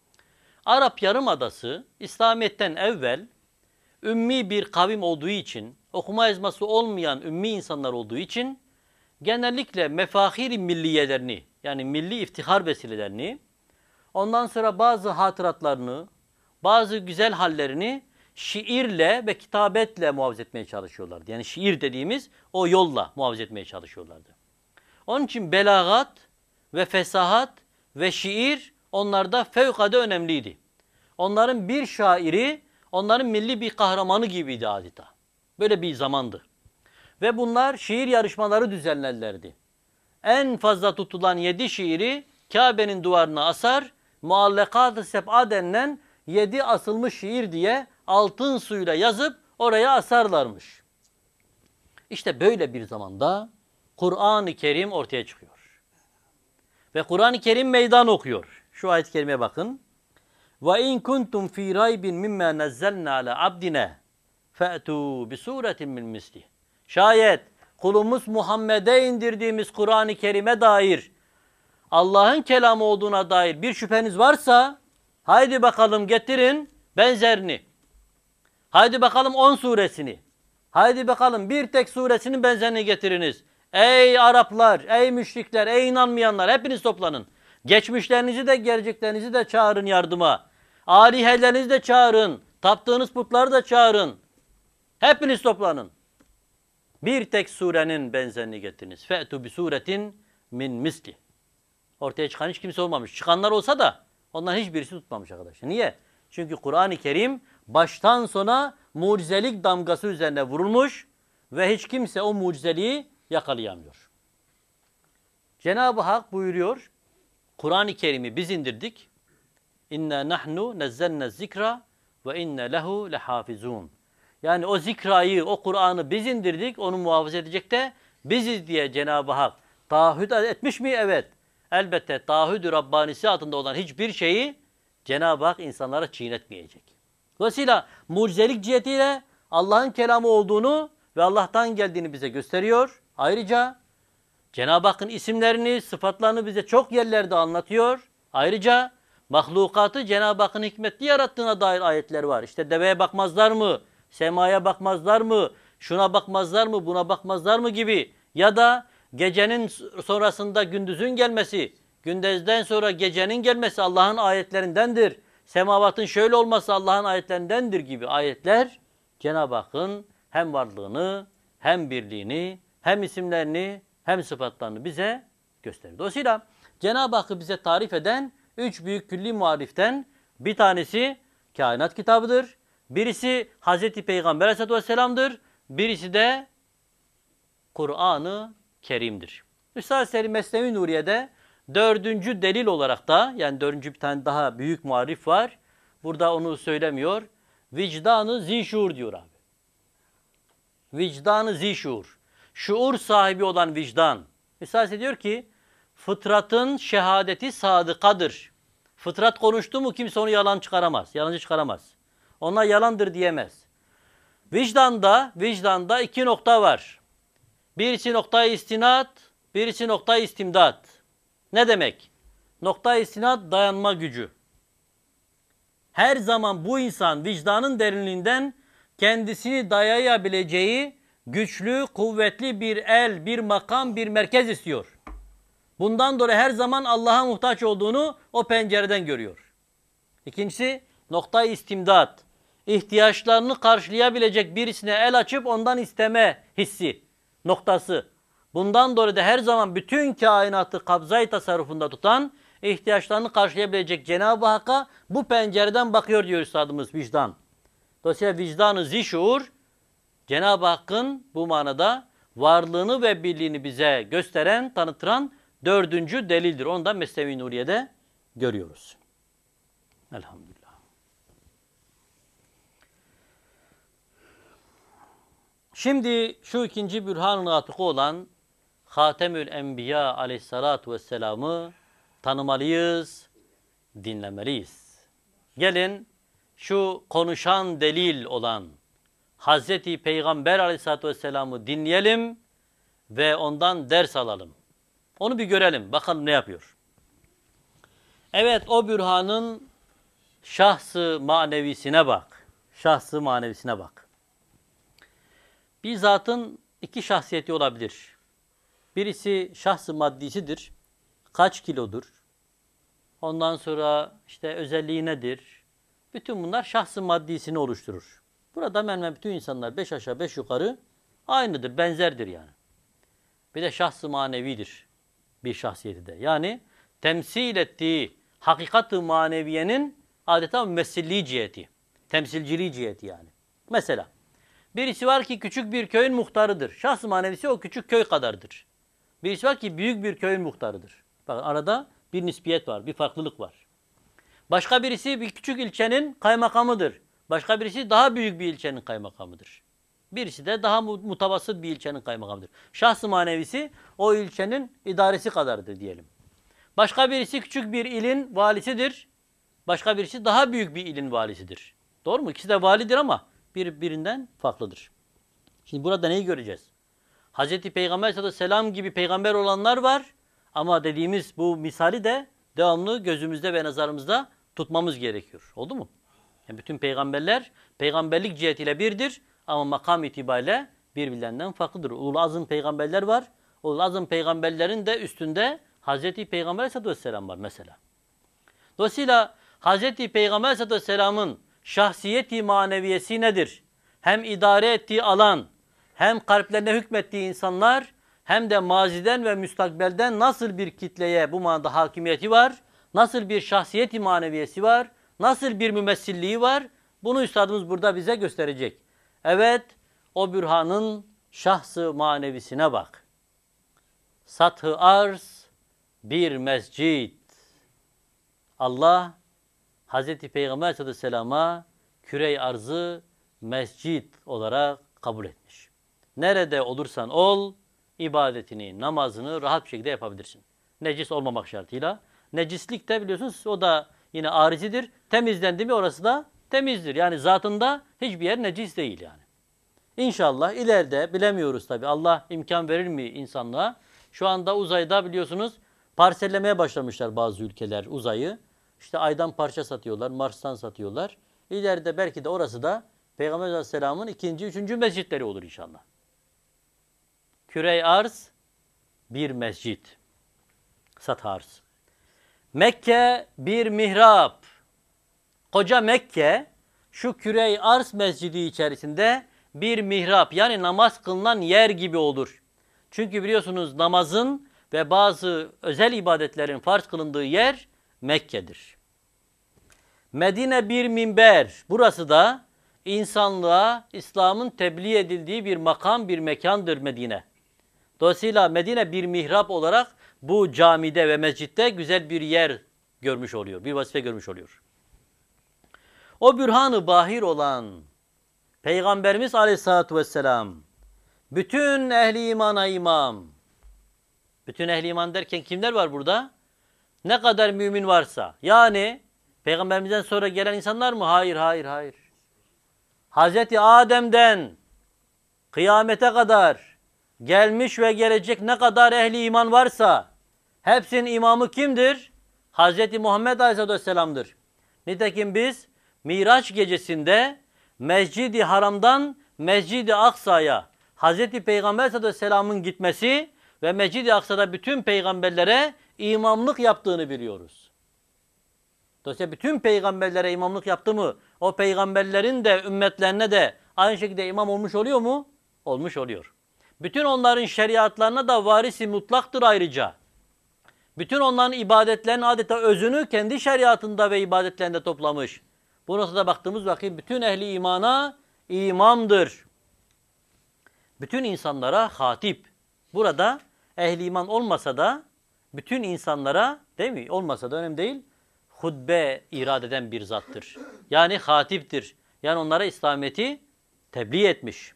Arap Yarımadası İslamiyet'ten evvel ümmi bir kavim olduğu için, okuma yazması olmayan ümmi insanlar olduğu için genellikle mefahir-i milliyelerini, yani milli iftihar vesilelerini, ondan sonra bazı hatıratlarını, bazı güzel hallerini şiirle ve kitabetle muhafaza etmeye çalışıyorlardı. Yani şiir dediğimiz o yolla muhafaza etmeye çalışıyorlardı. Onun için belagat ve fesahat ve şiir onlarda fevkalade önemliydi. Onların bir şairi, onların milli bir kahramanı gibiydi adeta. Böyle bir zamandı. Ve bunlar şiir yarışmaları düzenlerlerdi. En fazla tutulan yedi şiiri Kabe'nin duvarına asar, Muallakat-ı Seb'a denilen yedi asılmış şiir diye altın suyla yazıp oraya asarlarmış. İşte böyle bir zamanda Kur'an-ı Kerim ortaya çıkıyor. Ve Kur'an-ı Kerim meydan okuyor. Şu ayet-i kerimeye bakın. وَاِنْ كُنْتُمْ ف۪ي رَيْبٍ مِمَّا نَزَّلْنَا عَلَى عَبْدِنَا فَأْتُوا بِسُورَةٍ مِّنْ مِسْلِهِ. Şayet kulumuz Muhammed'e indirdiğimiz Kur'an-ı Kerim'e dair, Allah'ın kelamı olduğuna dair bir şüpheniz varsa, haydi bakalım getirin benzerini. Haydi bakalım on suresini. Haydi bakalım bir tek suresinin benzerini getiriniz. Ey Araplar, ey müşrikler, ey inanmayanlar hepiniz toplanın. Geçmişlerinizi de geleceklerinizi de çağırın yardıma. Alihelerinizi de çağırın. Taptığınız putları da çağırın. Hepiniz toplanın. Bir tek surenin benzerini getiriniz. Fe'tu bi suretin min misli. Ortaya çıkan hiç kimse olmamış. Çıkanlar olsa da onların hiçbirisi tutmamış arkadaşlar. Niye? Çünkü Kur'an-ı Kerim baştan sona mucizelik damgası üzerine vurulmuş ve hiç kimse o mucizeliği yakalayamıyor. Cenab-ı Hak buyuruyor, Kur'an-ı Kerim'i biz indirdik. İnna nahnu nezzelne zikra ve inne lehu lehafizun. Yani o zikrayı, o Kur'an'ı biz indirdik, onu muhafaza edecek de biziz diye Cenab-ı Hak taahhüt etmiş mi? Evet. Elbette taahhüd-ü Rabbanisi altında olan hiçbir şeyi Cenab-ı Hak insanlara çiğnetmeyecek. Dolayısıyla mucizelik cihetiyle Allah'ın kelamı olduğunu ve Allah'tan geldiğini bize gösteriyor. Ayrıca Cenab-ı Hakk'ın isimlerini, sıfatlarını bize çok yerlerde anlatıyor. Ayrıca mahlukatı Cenab-ı Hakk'ın hikmetli yarattığına dair ayetler var. İşte deveye bakmazlar mı? Semaya bakmazlar mı? Şuna bakmazlar mı? Buna bakmazlar mı gibi. Ya da gecenin sonrasında gündüzün gelmesi, gündüzden sonra gecenin gelmesi Allah'ın ayetlerindendir. Semavatın şöyle olması Allah'ın ayetlerindendir gibi ayetler Cenab-ı Hakk'ın hem varlığını, hem birliğini, hem isimlerini, hem sıfatlarını bize gösterir. Dolayısıyla Cenab-ı Hakk'ı bize tarif eden üç büyük külli muariften bir tanesi kainat kitabıdır. Birisi Hazreti Peygamber Aleyhisselatü Vesselam'dır. Birisi de Kur'an-ı Kerim'dir. Üstad Selim Mesnevi Nuriye'de dördüncü delil olarak da, yani dördüncü bir tane daha büyük muarif var. Burada onu söylemiyor. Vicdanı zişur diyor abi. Vicdanı zişur. Şuur sahibi olan vicdan. Üstad diyor ki fıtratın şehadeti sadıkadır. Fıtrat konuştu mu kimse onu yalan çıkaramaz. Yalancı çıkaramaz. Ona yalandır diyemez. Vicdanda, vicdanda iki nokta var. Birisi noktayı istinat, birisi noktayı istimdat. Ne demek? Noktayı istinat dayanma gücü. Her zaman bu insan vicdanın derinliğinden kendisini dayayabileceği güçlü, kuvvetli bir el, bir makam, bir merkez istiyor. Bundan dolayı her zaman Allah'a muhtaç olduğunu o pencereden görüyor. İkincisi noktayı istimdat. İhtiyaçlarını karşılayabilecek birisine el açıp ondan isteme hissi noktası. Bundan dolayı da her zaman bütün kainatı kabzayı tasarrufunda tutan, ihtiyaçlarını karşılayabilecek Cenab-ı Hakk'a bu pencereden bakıyor diyor üstadımız vicdan. Dolayısıyla vicdanı zişur, Cenab-ı Hakk'ın bu manada varlığını ve birliğini bize gösteren, tanıtıran dördüncü delildir. Onu da Mesnevi Nuriye'de görüyoruz. Elhamdülillah. Şimdi şu ikinci bürhan-ı natıkı olan Hatemül Enbiya aleyhissalatu vesselam'ı tanımalıyız, dinlemeliyiz. Gelin şu konuşan delil olan Hazreti Peygamber Aleyhisselatü Vesselam'ı dinleyelim ve ondan ders alalım. Onu bir görelim, bakalım ne yapıyor. Evet, o bürhanın şahsı manevisine bak. Şahsı manevisine bak. Bir zatın iki şahsiyeti olabilir. Birisi şahsı maddisidir. Kaç kilodur? Ondan sonra işte özelliği nedir? Bütün bunlar şahsı maddisini oluşturur. Burada hemen hemen bütün insanlar beş aşağı beş yukarı aynıdır, benzerdir yani. Bir de şahsı manevidir bir şahsiyeti de. Yani temsil ettiği hakikat-ı maneviyenin adeta mümessilliği ciheti. Temsilciliği ciheti yani. Mesela birisi var ki küçük bir köyün muhtarıdır. Şahs-ı manevisi o küçük köy kadardır. Birisi var ki büyük bir köyün muhtarıdır. Bakın arada bir nispiyet var, bir farklılık var. Başka birisi bir küçük ilçenin kaymakamıdır. Başka birisi daha büyük bir ilçenin kaymakamıdır. Birisi de daha mutavasıt bir ilçenin kaymakamıdır. Şahs-ı manevisi o ilçenin idaresi kadardır diyelim. Başka birisi küçük bir ilin valisidir. Başka birisi daha büyük bir ilin valisidir. Doğru mu? İkisi de validir ama birbirinden farklıdır. Şimdi burada neyi göreceğiz? Hazreti Peygamber sallallahu aleyhi ve sellem gibi peygamber olanlar var. Ama dediğimiz bu misali de devamlı gözümüzde ve nazarımızda tutmamız gerekiyor. Oldu mu? Yani bütün peygamberler peygamberlik cihetiyle birdir. Ama makam itibariyle birbirlerinden farklıdır. Ulul azım peygamberler var. Ulul azım peygamberlerin de üstünde Hazreti Peygamber aleyhissalatü vesselam var mesela. Dolayısıyla Hazreti Peygamber aleyhissalatü vesselamın şahsiyeti maneviyesi nedir? Hem idare ettiği alan, hem kalplerine hükmettiği insanlar, hem de maziden ve müstakbelden nasıl bir kitleye bu manada hakimiyeti var, nasıl bir şahsiyeti maneviyesi var, nasıl bir mümessilliği var, bunu üstadımız burada bize gösterecek. Evet, o bürhanın şahsı manevisine bak. Sath-ı arz bir mescid. Allah Hazreti Peygamber sallallahu aleyhi ve sellem'a küre-i arzı mescid olarak kabul etmiş. Nerede olursan ol, ibadetini, namazını rahat bir şekilde yapabilirsin. Necis olmamak şartıyla. Necislik de biliyorsunuz o da yine arizidir. Temizlendi mi orası da temizdir. Yani zatında hiçbir yer necis değil yani. İnşallah ileride bilemiyoruz tabii. Allah imkan verir mi insanlığa? Şu anda uzayda biliyorsunuz parsellemeye başlamışlar bazı ülkeler uzayı. İşte aydan parça satıyorlar, Mars'tan satıyorlar. İleride belki de orası da Peygamber Aleyhisselam'ın ikinci, üçüncü mescitleri olur inşallah. Küre-i arz bir mescit. Sath-ı arz. Mekke bir mihrap. Koca Mekke şu küre-i arz mescidi içerisinde bir mihrap yani namaz kılınan yer gibi olur. Çünkü biliyorsunuz namazın ve bazı özel ibadetlerin farz kılındığı yer Mekke'dir. Medine bir minber. Burası da insanlığa İslam'ın tebliğ edildiği bir makam, bir mekandır Medine. Dolayısıyla Medine bir mihrap olarak bu camide ve mescitte güzel bir yer görmüş oluyor, bir vazife görmüş oluyor. O bürhan-ı bahir olan Peygamberimiz Aleyhisselatü Vesselam, bütün ehli imana imam, bütün ehli iman derken kimler var burada? Ne kadar mümin varsa, yani Peygamberimizden sonra gelen insanlar mı? Hayır, hayır, hayır. Hazreti Adem'den kıyamete kadar gelmiş ve gelecek ne kadar ehli iman varsa, hepsinin imamı kimdir? Hazreti Muhammed Aleyhisselatü Vesselam'dır. Nitekim biz Miraç gecesinde Mescid-i Haram'dan Mescid-i Aksa'ya Hazreti Peygamber Aleyhisselatü Vesselam'ın gitmesi ve Mescid-i Aksa'da bütün peygamberlere imamlık yaptığını biliyoruz. Dolayısıyla bütün peygamberlere imamlık yaptı mı, o peygamberlerin de ümmetlerine de aynı şekilde imam olmuş oluyor mu? Olmuş oluyor. Bütün onların şeriatlarına da varisi mutlaktır ayrıca. Bütün onların ibadetlerinin adeta özünü kendi şeriatında ve ibadetlerinde toplamış. Bu noktada baktığımız vakit bütün ehli imana imamdır. Bütün insanlara hatip. Burada ehli iman olmasa da bütün insanlara, değil mi? Olmasa da önemli değil. Hutbe irad eden bir zattır. Yani hatiptir. Yani onlara İslamiyet'i tebliğ etmiş.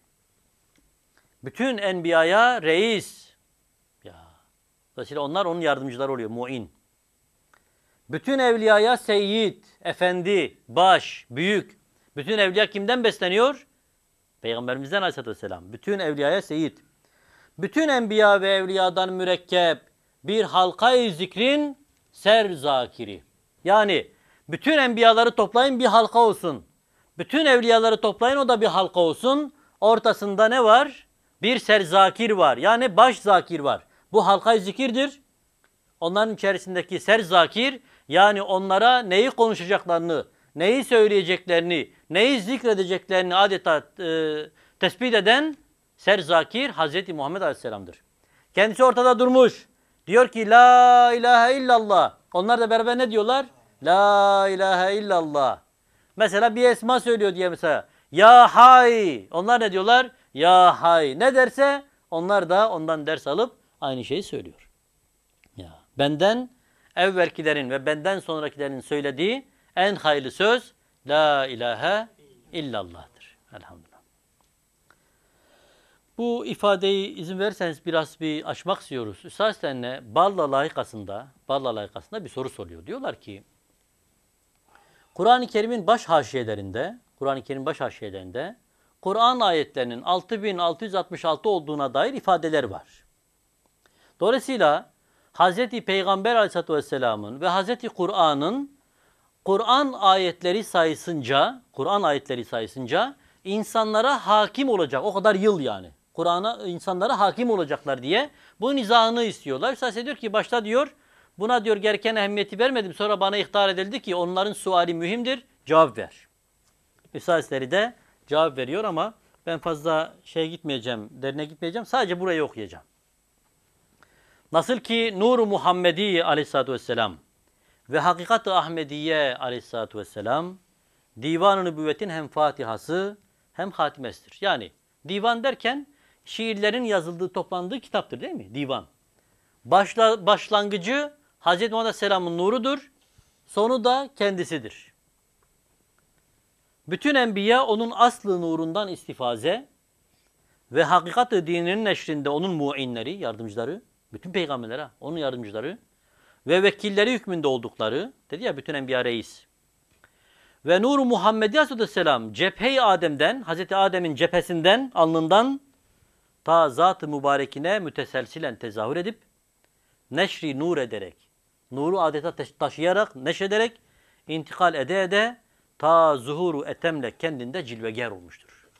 Bütün enbiyaya reis. Ya. Dolayısıyla onlar onun yardımcıları oluyor. Mu'in. Bütün evliyaya seyyid, efendi, baş, büyük. Bütün evliya kimden besleniyor? Peygamberimizden aleyhissalatü vesselam. Bütün evliyaya seyyid. Bütün enbiya ve evliyadan mürekkep bir halka-i zikrin serzakiri. Yani bütün enbiyaları toplayın bir halka olsun. Bütün evliyaları toplayın o da bir halka olsun. Ortasında ne var? Bir serzakir var. Yani baş zakir var. Bu halka-i zikirdir. Onların içerisindeki serzakir yani onlara neyi konuşacaklarını, neyi söyleyeceklerini, neyi zikredeceklerini adeta e, tespit eden serzakir Hazreti Muhammed Aleyhisselam'dır. Kendisi ortada durmuş. Diyor ki la ilahe illallah. Onlar da beraber ne diyorlar? La ilahe illallah. Mesela bir esma söylüyor diye mesela. Ya hay. Onlar ne diyorlar? Ya hay. Ne derse onlar da ondan ders alıp aynı şeyi söylüyor. Ya benden evvelkilerin ve benden sonrakilerin söylediği en hayırlı söz la ilahe illallah'tır. Elhamdülillah. Bu ifadeyi izin verirseniz biraz bir açmak istiyoruz. Üstad Balla layıkasında, Balla layıkasında bir soru soruyor. Diyorlar ki Kur'an-ı Kerim'in baş haşiyelerinde, Kur'an-ı Kerim baş haşiyelerinde Kur'an ayetlerinin altı bin altı yüz altmış altı olduğuna dair ifadeler var. Dolayısıyla Hazreti Peygamber Aleyhisselatü Vesselam'ın ve Hazreti Kur'an'ın Kur'an ayetleri sayısınca, Kur'an ayetleri sayısınca insanlara hakim olacak. O kadar yıl yani. Kur'an'a insanlara hakim olacaklar diye bu izahını istiyorlar. Üstad diyor ki başta diyor buna diyor gereken ehemmiyeti vermedim. Sonra bana ihtar edildi ki onların suali mühimdir. Cevap ver. Üstad de cevap veriyor ama ben fazla şeye gitmeyeceğim, derine gitmeyeceğim. Sadece burayı okuyacağım. Nasıl ki Nur-u Muhammedi Aleyhisselatü Vesselam ve Hakikat-ı Ahmediye Aleyhisselatü Vesselam Divan-ı Nübüvvet'in hem Fatihası hem hatimesidir. Yani divan derken şiirlerin yazıldığı, toplandığı kitaptır değil mi? Divan. Başla, başlangıcı Hazreti Muhammed Aleyhisselam'ın nurudur. Sonu da kendisidir. Bütün enbiya onun aslı nurundan istifaze ve hakikat-ı dininin neşrinde onun muinleri, yardımcıları, bütün peygamberler ha, onun yardımcıları ve vekilleri hükmünde oldukları, dedi ya bütün enbiya reis. Ve Nur-u Muhammedi Aleyhisselam cephe-i Adem'den, Hazreti Adem'in cephesinden, alnından ta zat-ı mübarekine müteselsilen tezahür edip, neşri nur ederek, nuru adeta taşıyarak, neşrederek, intikal ede ede, ta zuhuru etemle kendinde cilveger olmuştur.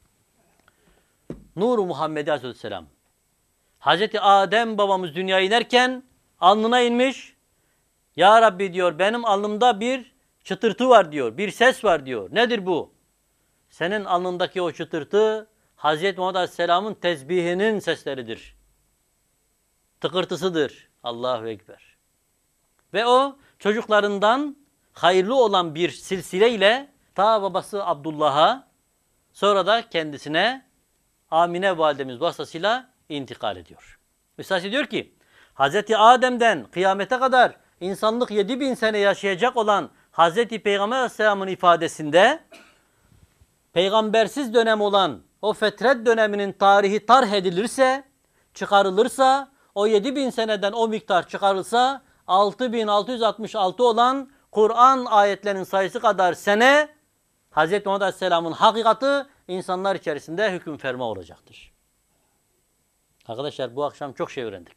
Nur-u Muhammedi Aleyhisselam. Hazreti Adem babamız dünyaya inerken alnına inmiş. Ya Rabbi diyor benim alnımda bir çıtırtı var diyor. Bir ses var diyor. Nedir bu? Senin alnındaki o çıtırtı Hazreti Muhammed Aleyhisselam'ın tesbihinin sesleridir. Tıkırtısıdır. Allahu Ekber. Ve o çocuklarından hayırlı olan bir silsileyle ta babası Abdullah'a sonra da kendisine Amine validemiz vasıtasıyla intikal ediyor. Üstad diyor ki Hazreti Adem'den kıyamete kadar insanlık yedi bin sene yaşayacak olan Hazreti Peygamber Aleyhisselam'ın ifadesinde peygambersiz dönem olan o fetret döneminin tarihi tarh edilirse, çıkarılırsa, o yedi bin seneden o miktar çıkarılsa altı bin altı yüz altmış altı olan Kur'an ayetlerinin sayısı kadar sene Hazreti Muhammed Aleyhisselam'ın hakikati insanlar içerisinde hüküm ferma olacaktır. Arkadaşlar bu akşam çok şey öğrendik.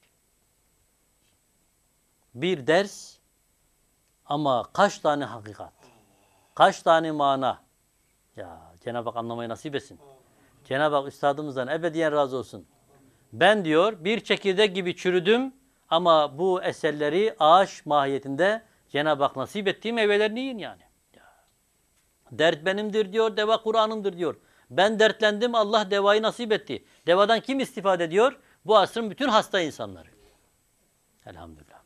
Bir ders ama kaç tane hakikat, kaç tane mana. Ya Cenab-ı Hak anlamayı nasip etsin. Cenab-ı Hak üstadımızdan ebediyen razı olsun. Ben diyor bir çekirdek gibi çürüdüm ama bu eserleri ağaç mahiyetinde Cenab-ı Hak nasip ettiği meyvelerini yiyin yani. Ya. Dert benimdir diyor, deva Kur'an'ımdır diyor. Ben dertlendim, Allah devayı nasip etti. Devadan kim istifade ediyor? Bu asrın bütün hasta insanları. Elhamdülillah.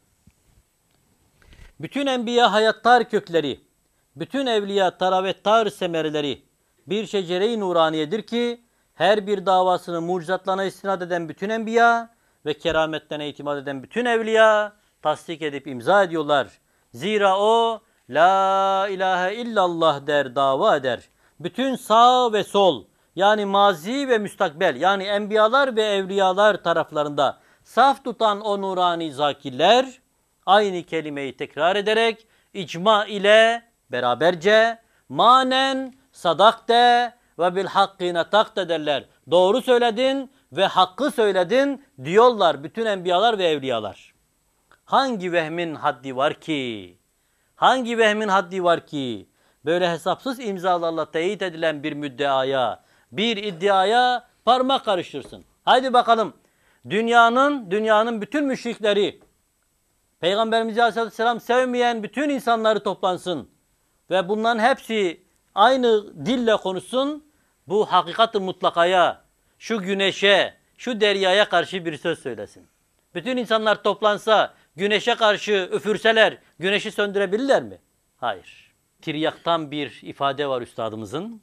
Bütün enbiya hayattar kökleri, bütün evliya taravettar semerleri bir şecere-i nuraniyedir ki her bir davasını mucizatlarına istinad eden bütün enbiya ve kerametlerine itimat eden bütün evliya tasdik edip imza ediyorlar. Zira o la ilahe illallah der, dava eder. Bütün sağ ve sol yani mazi ve müstakbel yani enbiyalar ve evliyalar taraflarında saf tutan o nurani zakirler aynı kelimeyi tekrar ederek icma ile beraberce manen sadakte ve bil hakkı natakte derler. Doğru söyledin ve hakkı söyledin diyorlar bütün enbiyalar ve evliyalar. Hangi vehmin haddi var ki? Hangi vehmin haddi var ki? Böyle hesapsız imzalarla teyit edilen bir müddeaya, bir iddiaya parmak karıştırsın. Haydi bakalım. Dünyanın, dünyanın bütün müşrikleri, Peygamberimiz Aleyhisselam sevmeyen bütün insanları toplansın. Ve bunların hepsi aynı dille konuşsun. Bu hakikat-ı mutlakaya, şu güneşe, şu deryaya karşı bir söz söylesin. Bütün insanlar toplansa, güneşe karşı üfürseler, güneşi söndürebilirler mi? Hayır. Tiryaktan bir ifade var üstadımızın.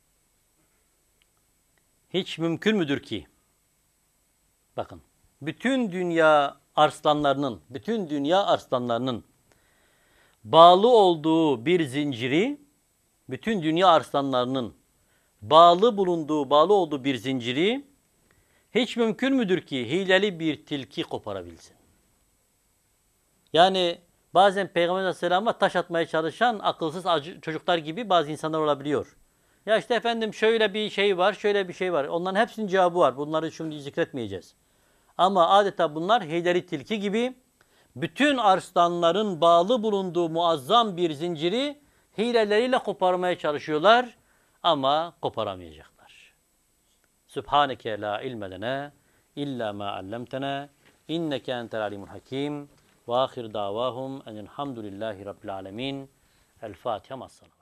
Hiç mümkün müdür ki? Bakın, bütün dünya arslanlarının, bütün dünya arslanlarının bağlı olduğu bir zinciri, bütün dünya arslanlarının bağlı bulunduğu, bağlı olduğu bir zinciri hiç mümkün müdür ki hileli bir tilki koparabilsin? Yani bazen Peygamber Aleyhisselam'a taş atmaya çalışan akılsız acı, çocuklar gibi bazı insanlar olabiliyor. Ya işte efendim şöyle bir şey var, şöyle bir şey var. Onların hepsinin cevabı var. Bunları şimdi zikretmeyeceğiz. Ama adeta bunlar hileli tilki gibi bütün arslanların bağlı bulunduğu muazzam bir zinciri hileleriyle koparmaya çalışıyorlar ama koparamayacaklar. Sübhaneke la ilme lena illa ma allamtena inneke entel alimul hakim ve ahir davahum enelhamdülillahi rabbil alemin. El Fatiha.